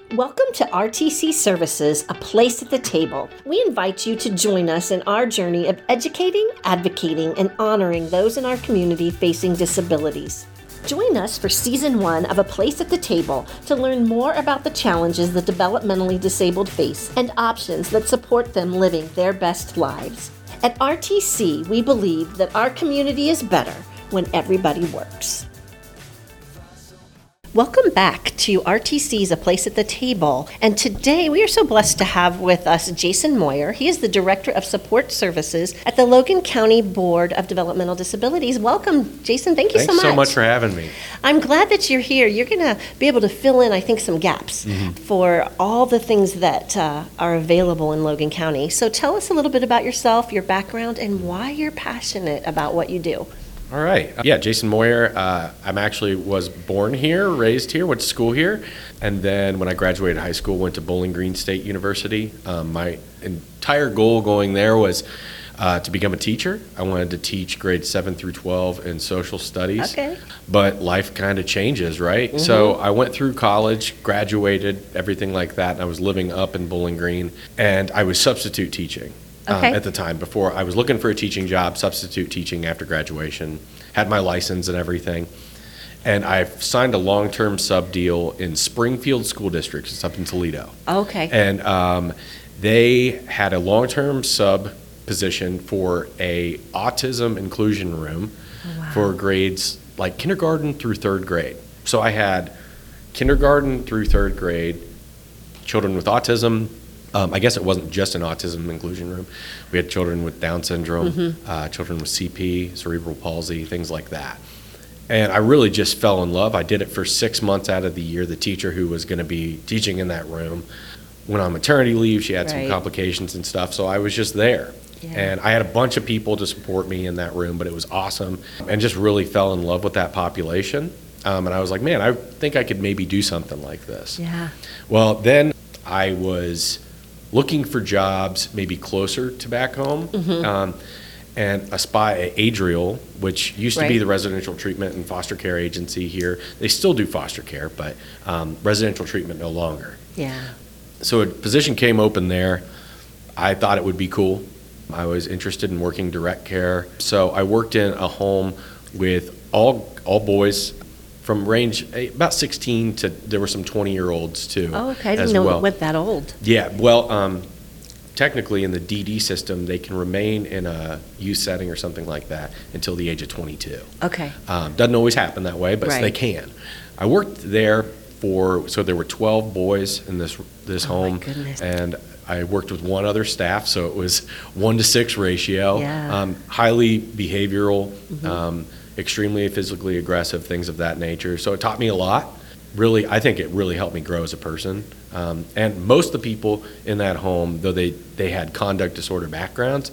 Welcome to RTC Services, A Place at the Table. We invite you to join us in our journey of educating, advocating, and honoring those in our community facing disabilities. Join us for Season 1 of A Place at the Table to learn more about the challenges the developmentally disabled face and options that support them living their best lives. At RTC, we believe that our community is better when everybody works. Welcome back to RTC's A Place at the Table, and today we are so blessed to have with us Jason Moyer. He is the Director of Support Services at the Logan County Board of Developmental Disabilities. Welcome, Jason. Thank you so much. Thanks so much for having me. I'm glad that you're here. You're going to be able to fill in, I think, some gaps for all the things that are available in Logan County. So tell us a little bit about yourself, your background, and why you're passionate about what you do. All right. Jason Moyer. I'm actually was born here, raised here, went to school here, and then when I graduated high school, went to Bowling Green State University. My entire goal going there was to become a teacher. I wanted to teach grades 7 through 12 in social studies. Okay. But life kind of changes, right? So I went through college, graduated, everything like that, and I was living up in Bowling Green, and I was substitute teaching. At the time, before I was looking for a teaching job, substitute teaching after graduation, had my license and everything. And I signed a long-term sub deal in Springfield School District. It's up in Toledo. Okay. And they had a long-term sub position for a autism inclusion room for grades like kindergarten through third grade. So I had kindergarten through third grade, children with autism. I guess it wasn't just an autism inclusion room. We had children with Down syndrome, children with CP, cerebral palsy, things like that. And I really just fell in love. I did it for 6 months out of the year. The teacher who was going to be teaching in that room went on maternity leave. She had some complications and stuff, so I was just there. Yeah. And I had a bunch of people to support me in that room, but it was awesome. And just really fell in love with that population. And I was like, man, I think I could maybe do something like this. Yeah. Well, then I was looking for jobs maybe closer to back home, and a spot at Adriel, which used to be the residential treatment and foster care agency here. They still do foster care, but residential treatment no longer. Yeah. So a position came open there. I thought it would be cool. I was interested in working direct care. So I worked in a home with all boys from range about 16 to, there were some 20-year-olds too. Oh, okay. I didn't know it went that old. Yeah, well, technically in the DD system, they can remain in a youth setting or something like that until the age of 22. Okay. Doesn't always happen that way, but they can. I worked there so there were 12 boys in this home. My goodness. And I worked with one other staff, so it was 1-to-6 ratio. Yeah. Highly behavioral, extremely physically aggressive, things of that nature. So it taught me a lot. Really, I think it really helped me grow as a person. And most of the people in that home, though they had conduct disorder backgrounds,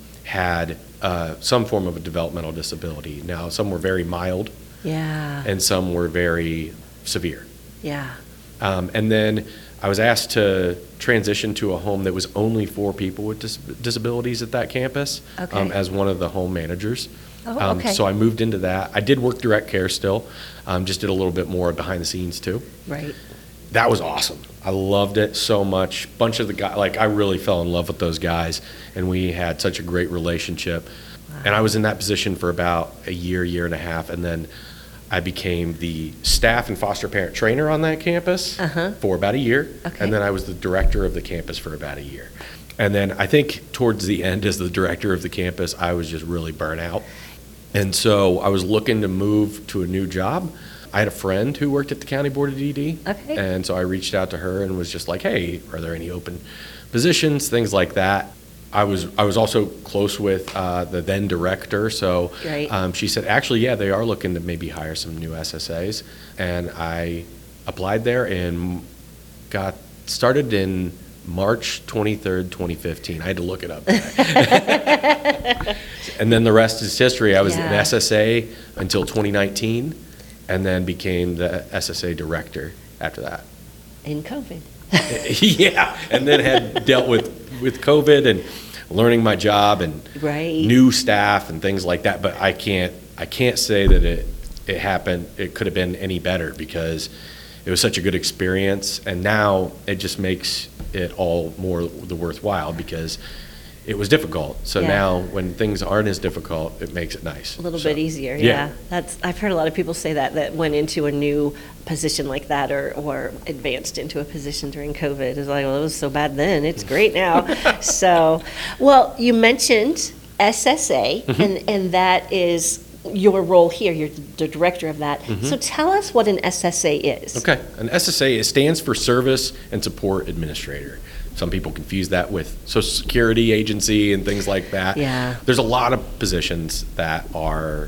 had some form of a developmental disability. Now, some were very mild, and some were very severe. Yeah. And then I was asked to transition to a home that was only for people with disabilities at that campus as one of the home managers. Oh, okay. So I moved into that. I did work direct care still, just did a little bit more behind the scenes too. Right. That was awesome. I loved it so much. Bunch of the guys, I really fell in love with those guys, and we had such a great relationship. Wow. And I was in that position for about a year and a half, and then I became the staff and foster parent trainer on that campus for about a year, and then I was the director of the campus for about a year. And then I think towards the end, as the director of the campus, I was just really burnt out. And so I was looking to move to a new job. I had a friend who worked at the County Board of DD, and so I reached out to her and was just like, hey, are there any open positions, things like that. I was also close with the then director, so she said, actually, yeah, they are looking to maybe hire some new SSAs. And I applied there and got started in March 23rd, 2015. I had to look it up. And then the rest is history. I was an SSA until 2019, and then became the SSA director after that. In COVID. Yeah, and then had dealt with COVID and learning my job and new staff and things like that. But I can't say that it happened. It could have been any better, because it was such a good experience, and now it just makes it all more the worthwhile because it was difficult. So now when things aren't as difficult, it makes it nice. A little bit easier, yeah. I've heard a lot of people say that went into a new position like that or advanced into a position during COVID. It's like, well, it was so bad then, it's great now. So, well, you mentioned SSA, and that is your role here. You're the director of that. So tell us what an SSA is. Okay, an SSA stands for Service and Support Administrator. Some people confuse that with Social Security agency and things like that. Yeah. There's a lot of positions that are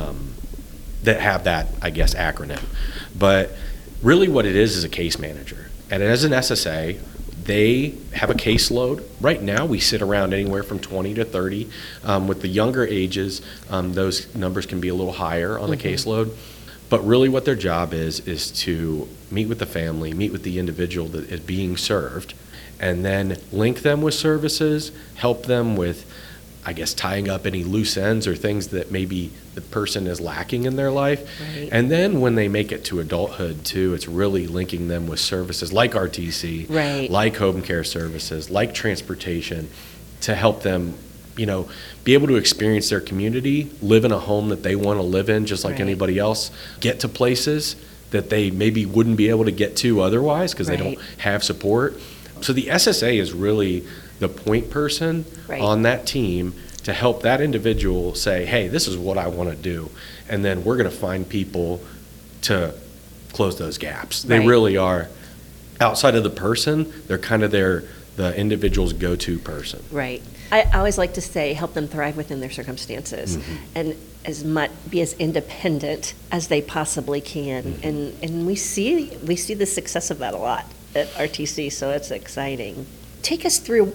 that have that, I guess, acronym. But really what it is a case manager. And as an SSA, they have a caseload. Right now, we sit around anywhere from 20 to 30. With the younger ages, those numbers can be a little higher on the caseload. But really what their job is to meet with the family, meet with the individual that is being served, and then link them with services, help them with, I guess, tying up any loose ends or things that maybe the person is lacking in their life. Right. And then when they make it to adulthood too, it's really linking them with services like RTC, Right. like home care services, like transportation, to help them, be able to experience their community, live in a home that they want to live in just like Right. anybody else, get to places that they maybe wouldn't be able to get to otherwise because they don't Right. have support. So the SSA is really the point person Right. on that team to help that individual say, hey, this is what I want to do. And then we're going to find people to close those gaps. They Right. really are, outside of the person, they're kind of the individual's go-to person. Right. I always like to say, help them thrive within their circumstances and be as independent as they possibly can. And we see the success of that a lot at RTC, so it's exciting. Take us through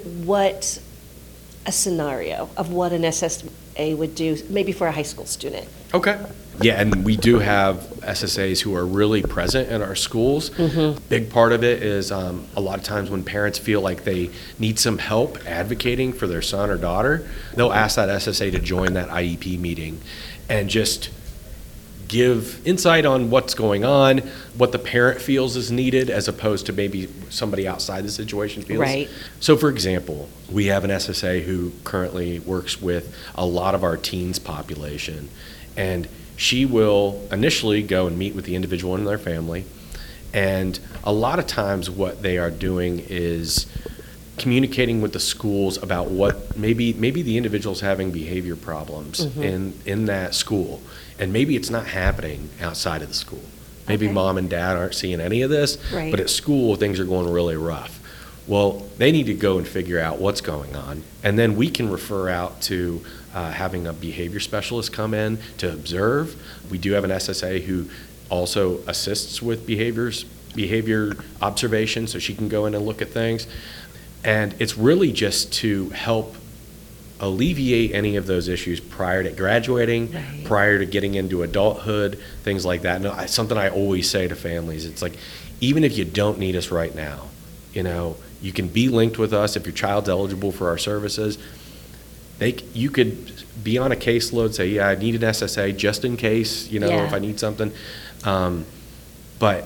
a scenario of what an SSA would do, maybe for a high school student. Okay. Yeah, and we do have SSAs who are really present in our schools. Big part of it is a lot of times when parents feel like they need some help advocating for their son or daughter, they'll ask that SSA to join that IEP meeting and just give insight on what's going on, what the parent feels is needed, as opposed to maybe somebody outside the situation feels. Right. So, for example, we have an SSA who currently works with a lot of our teens population, and she will initially go and meet with the individual and their family, and a lot of times what they are doing is communicating with the schools about what maybe the individual's having behavior problems in that school, and maybe it's not happening outside of the school. Maybe Okay. mom and dad aren't seeing any of this, Right. but at school things are going really rough. Well, they need to go and figure out what's going on, and then we can refer out to having a behavior specialist come in to observe. We do have an SSA who also assists with behavior observation, so she can go in and look at things. And it's really just to help alleviate any of those issues prior to graduating, Right. prior to getting into adulthood, things like that. No, something I always say to families, it's like, even if you don't need us right now, you can be linked with us if your child's eligible for our services. You could be on a caseload, say, yeah, I need an SSA just in case, Yeah. if I need something. But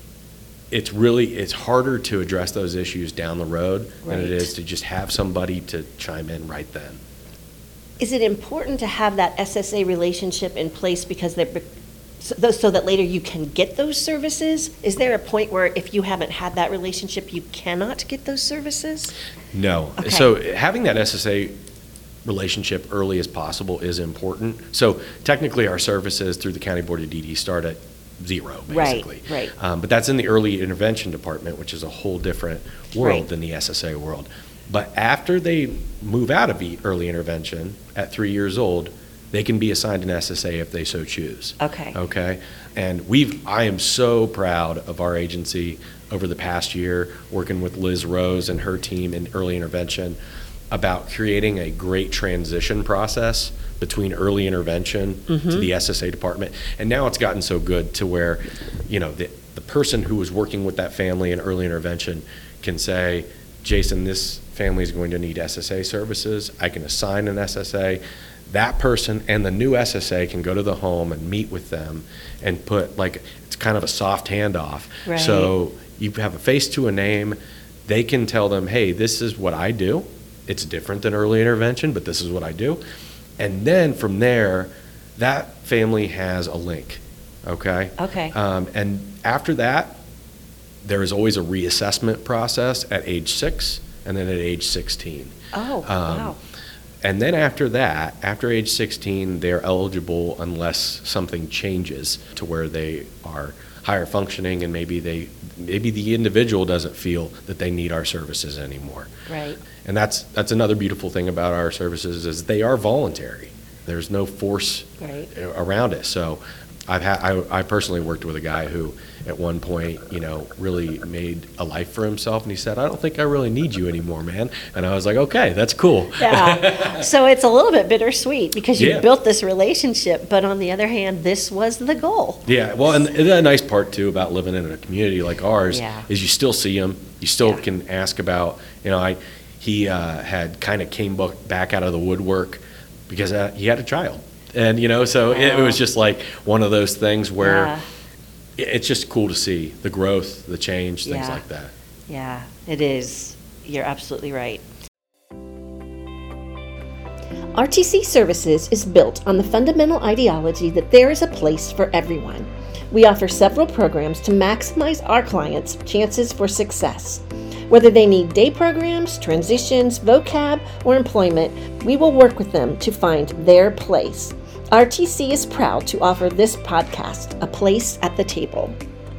it's harder to address those issues down the road than it Right. is to just have somebody to chime in right then. Is it important to have that SSA relationship in place because so that later you can get those services? Is there a point where if you haven't had that relationship, you cannot get those services? No. Okay. So having that SSA relationship early as possible is important. So technically our services through the County Board of DD start at 0, basically. Right. But that's in the early intervention department, which is a whole different world Right. than the SSA world. But after they move out of early intervention at 3 years old, they can be assigned an SSA if they so choose. Okay. Okay. And I am so proud of our agency over the past year, working with Liz Rose and her team in early intervention about creating a great transition process between early intervention to the SSA department. And now it's gotten so good to where, the person who was working with that family in early intervention can say, Jason, this family is going to need SSA services. I can assign an SSA. that person and the new SSA can go to the home and meet with them and put, like, it's kind of a soft handoff. Right. So you have a face to a name. They can tell them, hey, this is what I do. It's different than early intervention, but this is what I do. And then from there, that family has a link, okay? Okay. And after that, there is always a reassessment process at age 6 and then at age 16. Oh, wow. And then after that, after age 16, they're eligible unless something changes to where they are higher functioning and maybe the individual doesn't feel that they need our services anymore. Right. And that's another beautiful thing about our services is they are voluntary. There's no force around it. So I personally worked with a guy who at one point, really made a life for himself, and he said, I don't think I really need you anymore, man. And I was like, okay, that's cool. Yeah. So it's a little bit bittersweet because you built this relationship, but on the other hand, this was the goal. Yeah. Well, and the nice part too about living in a community like ours is you still see him. You still can ask about, he had kind of came back out of the woodwork because he had a child. And, so it was just like one of those things where it's just cool to see the growth, the change, things like that. Yeah, it is. You're absolutely right. RTC Services is built on the fundamental ideology that there is a place for everyone. We offer several programs to maximize our clients' chances for success. Whether they need day programs, transitions, vocab, or employment, we will work with them to find their place. RTC is proud to offer this podcast, A Place at the Table.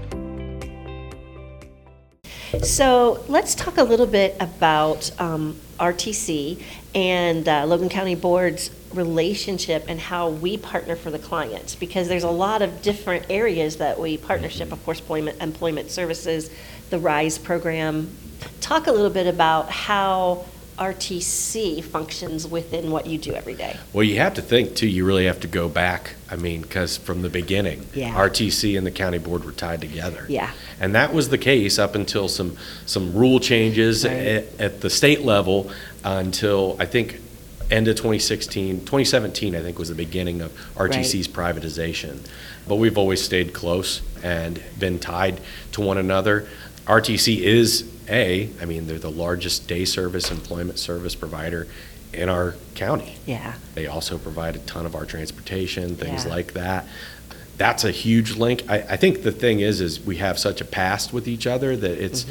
So let's talk a little bit about RTC and Logan County Board's relationship and how we partner for the clients, because there's a lot of different areas that we partnership, of course, employment services, the RISE program. Talk a little bit about how RTC functions within what you do every day. Well, you have to think, too, you really have to go back, because from the beginning, RTC and the county board were tied together. Yeah. And that was the case up until some rule changes at the state level until, I think, end of 2017, I think, was the beginning of RTC's privatization. But we've always stayed close and been tied to one another. RTC is they're the largest day service employment service provider in our county. Yeah. They also provide a ton of our transportation, things like that. That's a huge link. I think the thing is we have such a past with each other that it's,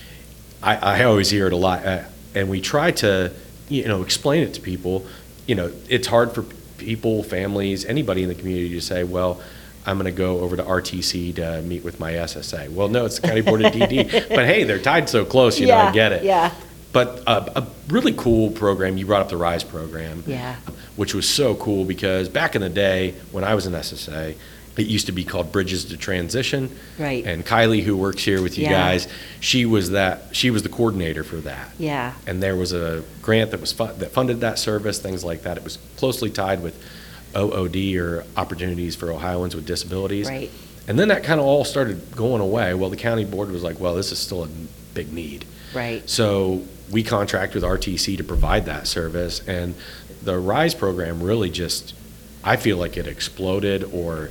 I always hear it a lot, and we try to, explain it to people. It's hard for people, families, anybody in the community to say, well, I'm going to go over to RTC to meet with my SSA. Well, no, it's the County Board of DD. But hey, they're tied so close, I get it. Yeah. But a really cool program, you brought up the RISE program, which was so cool because back in the day when I was an SSA, it used to be called Bridges to Transition. Right. And Kylie, who works here with you guys, she was the coordinator for that. Yeah. And there was a grant that funded that service, things like that. It was closely tied with OOD, or Opportunities for Ohioans with Disabilities. Right. And then that kind of all started going away. Well, the county board was like, well, this is still a big need. Right. So we contract with RTC to provide that service. And the RISE program really I feel like it exploded, or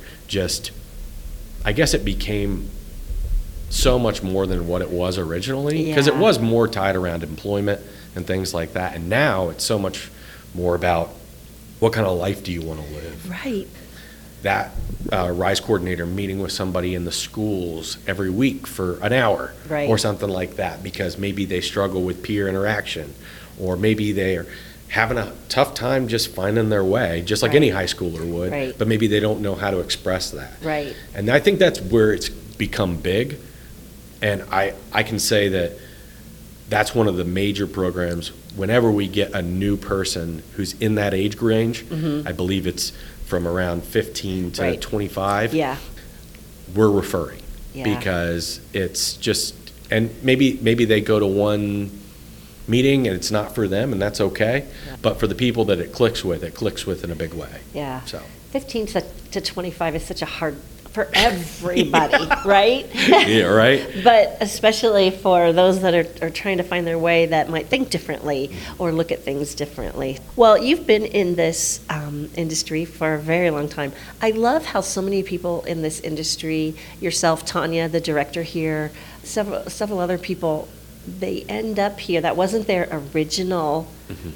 I guess it became so much more than what it was originally. Because it was more tied around employment and things like that. And now it's so much more about what kind of life do you want to live? Right. That RISE coordinator meeting with somebody in the schools every week for an hour or something like that, because maybe they struggle with peer interaction, or maybe they're having a tough time just finding their way, just like any high schooler would, but maybe they don't know how to express that. Right. And I think that's where it's become big. And I can say that's one of the major programs. Whenever we get a new person who's in that age range, I believe it's from around 15 to 25, we're referring because it's just, and maybe they go to one meeting and it's not for them, and that's okay. But for the people that it clicks with in a big way. Yeah. So 15 to 25 is such a hard for everybody, right? Yeah, right. But especially for those that are trying to find their way that might think differently or look at things differently. Well, you've been in this industry for a very long time. I love how so many people in this industry, yourself, Tanya, the director here, several other people, they end up here. That wasn't their original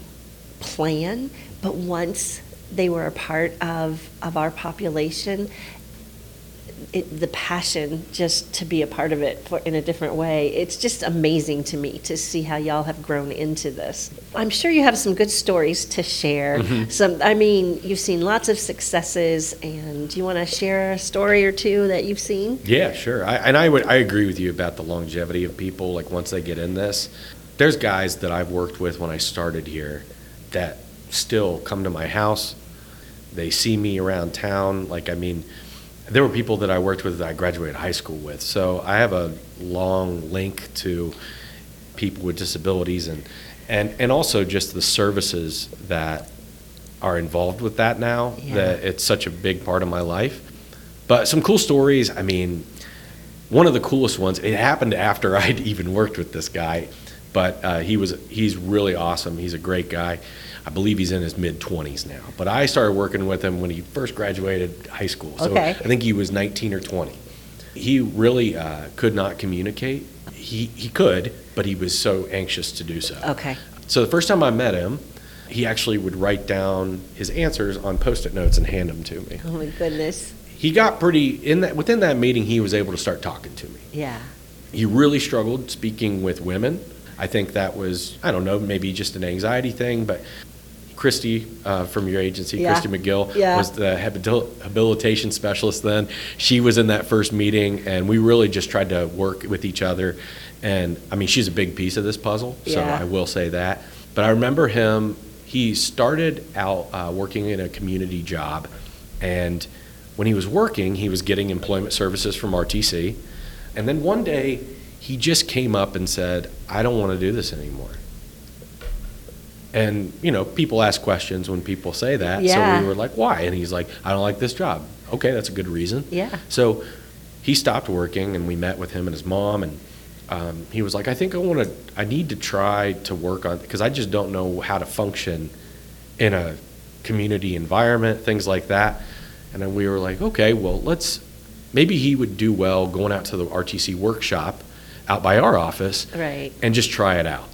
plan, but once they were a part of our population, the passion just to be a part of it in a different way, it's just amazing to me to see how y'all have grown into this. I'm sure you have some good stories to share. You've seen lots of successes, and do you want to share a story or two that you've seen? Yeah, sure. I agree with you about the longevity of people. Like once they get in this, there's guys that I've worked with when I started here that still come to my house. They see me around town. There were people that I worked with that I graduated high school with. So I have a long link to people with disabilities and also just the services that are involved with that now, that it's such a big part of my life. But some cool stories, one of the coolest ones, it happened after I'd even worked with this guy, but he's really awesome. He's a great guy. I believe he's in his mid-20s now. But I started working with him when he first graduated high school. So I think he was 19 or 20. He really could not communicate. He could, but he was so anxious to do so. Okay. So the first time I met him, he actually would write down his answers on Post-it notes and hand them to me. Oh, my goodness. He got within that meeting, he was able to start talking to me. Yeah. He really struggled speaking with women. I think that was, I don't know, maybe just an anxiety thing, but Christy from your agency, Christy McGill, was the habilitation specialist then. She was in that first meeting, and we really just tried to work with each other. And, she's a big piece of this puzzle, so I will say that. But I remember he started out working in a community job, and when he was working, he was getting employment services from RTC. And then one day, he just came up and said, I don't want to do this anymore. And, people ask questions when people say that. Yeah. So we were like, why? And he's like, I don't like this job. Okay, that's a good reason. Yeah. So he stopped working, and we met with him and his mom. And he was like, I think I need to try to work on, because I just don't know how to function in a community environment, things like that. And then we were like, okay, well, maybe he would do well going out to the RTC workshop out by our office. Right. And just try it out.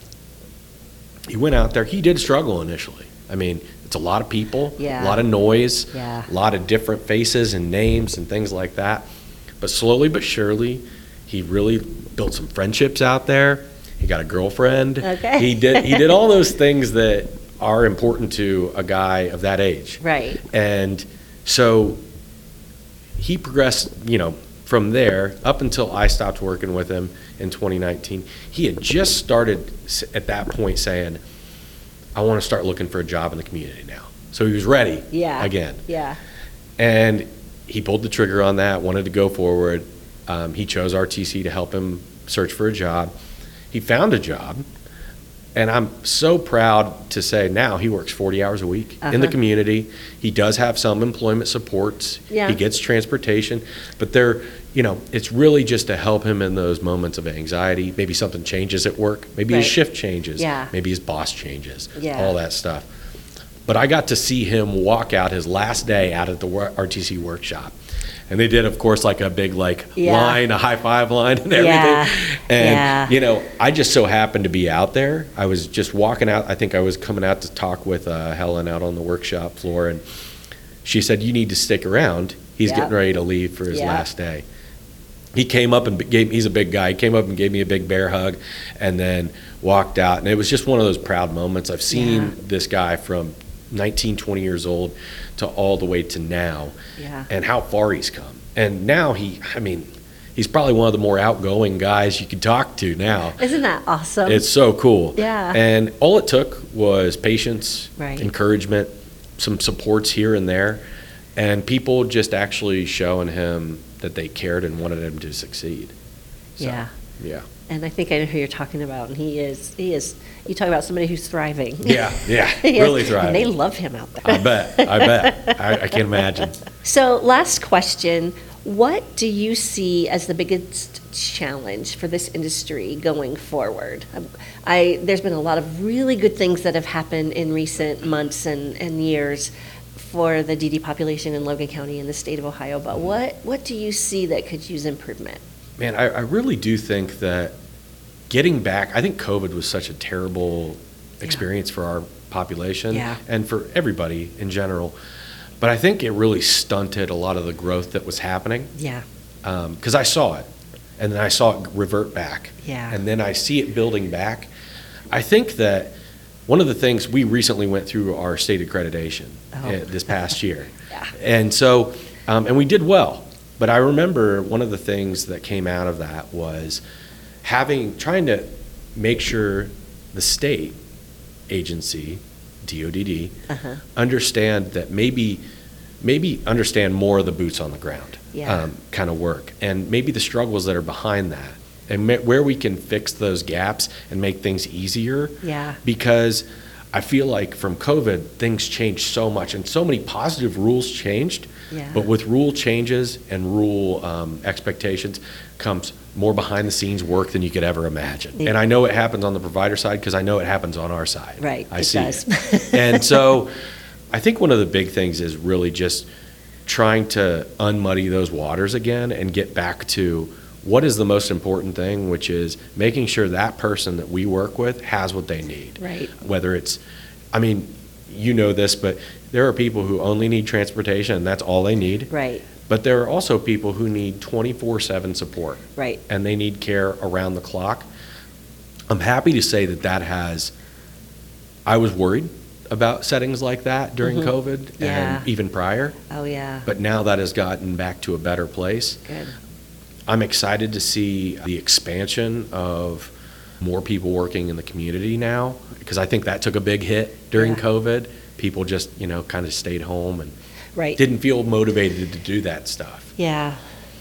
He went out there. He did struggle initially. It's a lot of people, a lot of noise, a lot of different faces and names and things like that. But slowly but surely, he really built some friendships out there. He got a girlfriend. Okay. He did all those things that are important to a guy of that age. Right. And so he progressed, from there up until I stopped working with him in 2019. He had just started at that point saying, I want to start looking for a job in the community now. So he was ready again. Yeah. And he pulled the trigger on that, wanted to go forward. He chose RTC to help him search for a job. He found a job. And I'm so proud to say now he works 40 hours a week in the community. He does have some employment supports. Yeah. He gets transportation. But it's really just to help him in those moments of anxiety. Maybe something changes at work. Maybe his shift changes. Yeah. Maybe his boss changes. Yeah. All that stuff. But I got to see him walk out his last day out at the RTC workshop. And they did, of course, like a big line, a high five line and everything. And, I just so happened to be out there. I was just walking out. I think I was coming out to talk with Helen out on the workshop floor. And she said, you need to stick around. He's getting ready to leave for his last day. He came up and he's a big guy. He came up and gave me a big bear hug and then walked out. And it was just one of those proud moments. I've seen this guy from 19, 20 years old to all the way to now, and how far he's come. And now he's probably one of the more outgoing guys you could talk to now. Isn't that awesome? It's so cool. Yeah. And all it took was patience, right. encouragement, some supports here and there, and people just actually showing him that they cared and wanted him to succeed. So, yeah. And I think I know who you're talking about. And he is. You talk about somebody who's thriving. Yeah, really thriving. And they love him out there. I bet. I can't imagine. So last question, What do you see as the biggest challenge for this industry going forward? There's been a lot of really good things that have happened in recent months and years for the DD population in Logan County and the state of Ohio, but what do you see that could use improvement? Man, I really do think that getting back, I think COVID was such a terrible experience for our population and for everybody in general. But I think it really stunted a lot of the growth that was happening. Yeah. Because I saw it, and then I saw it revert back. Yeah. And then I see it building back. I think that one of the things, we recently went through our state accreditation this past year. Yeah. And so, and we did well. But I remember one of the things that came out of that was trying to make sure the state agency, DODD, understand that maybe understand more of the boots on the ground kind of work, and maybe the struggles that are behind that, and where we can fix those gaps and make things easier. Yeah. Because I feel like from COVID, things changed so much, and so many positive rules changed. Yeah. But with rule changes and rule expectations comes more behind the scenes work than you could ever imagine. Yeah. And I know it happens on the provider side because I know it happens on our side. Right. I it see does. it. And so I think one of the big things is really just trying to unmuddy those waters again and get back to what is the most important thing, which is making sure that person that we work with has what they need. Right. Whether it's, I mean, you know this, but there are people who only need transportation and that's all they need. Right. But there are also people who need 24/7 support. Right. And they need care around the clock. I'm happy to say I was worried about settings like that during COVID and even prior. Oh, yeah. But now that has gotten back to a better place. Good. I'm excited to see the expansion of more people working in the community now, because I think that took a big hit during COVID. People just, kind of stayed home and didn't feel motivated to do that stuff. Yeah.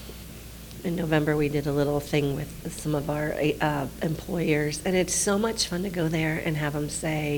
In November, we did a little thing with some of our employers, and it's so much fun to go there and have them say,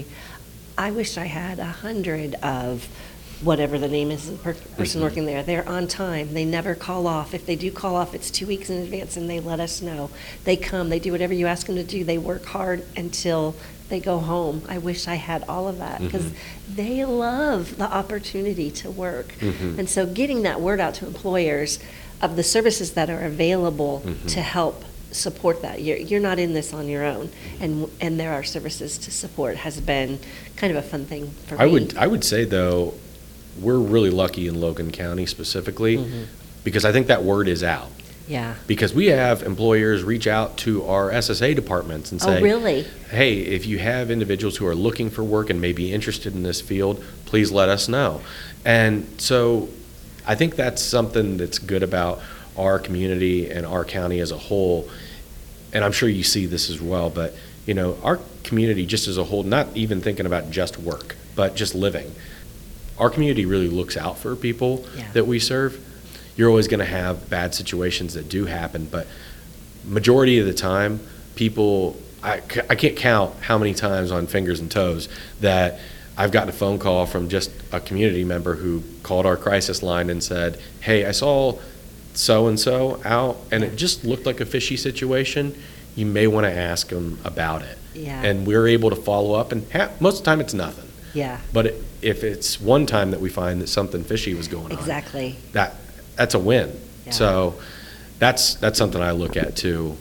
I wish I had 100 of whatever the name is, the person working there. They're on time. They never call off. If they do call off, it's 2 weeks in advance, and they let us know. They come. They do whatever you ask them to do. They work hard until they go home. I wish I had all of that, because they love the opportunity to work. And so getting that word out to employers of the services that are available to help support that. You're not in this on your own, and there are services to support has been kind of a fun thing for me. I would say, though, we're really lucky in Logan County specifically, because I think that word is out. Yeah. Because we have employers reach out to our SSA departments and say, oh, really? Hey, if you have individuals who are looking for work and may be interested in this field, please let us know. And so I think that's something that's good about our community and our county as a whole. And I'm sure you see this as well, but our community just as a whole, not even thinking about just work, but just living. Our community really looks out for people that we serve. You're always going to have bad situations that do happen, but majority of the time, people, I can't count how many times on fingers and toes that I've gotten a phone call from just a community member who called our crisis line and said, hey, I saw so-and-so out, and it just looked like a fishy situation. You may want to ask them about it. Yeah. And we're able to follow up, and most of the time it's nothing. Yeah. But if it's one time that we find that something fishy was going on, exactly, that's a win. Yeah. So that's something I look at too.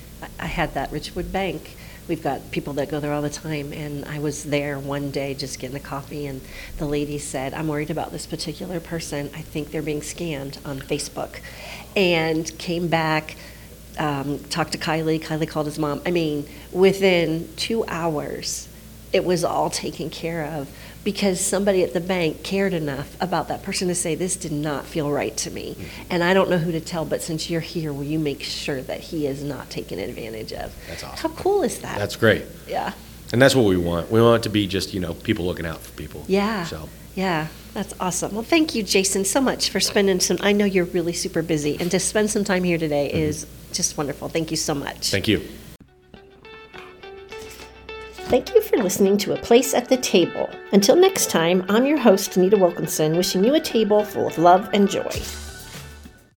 I had that Richwood Bank. We've got people that go there all the time, and I was there one day just getting a coffee, and the lady said, I'm worried about this particular person. I think they're being scammed on Facebook. And came back, talked to Kylie. Kylie called his mom. I mean, within 2 hours, it was all taken care of, because somebody at the bank cared enough about that person to say, this did not feel right to me. And I don't know who to tell, but since you're here, will you make sure that he is not taken advantage of? That's awesome. How cool is that? That's great. Yeah. And that's what we want. We want it to be just, people looking out for people. Yeah. So. Yeah, that's awesome. Well, thank you, Jason, so much for spending I know you're really super busy, and to spend some time here today is just wonderful. Thank you so much. Thank you. Thank you for listening to A Place at the Table. Until next time, I'm your host, Anita Wilkinson, wishing you a table full of love and joy.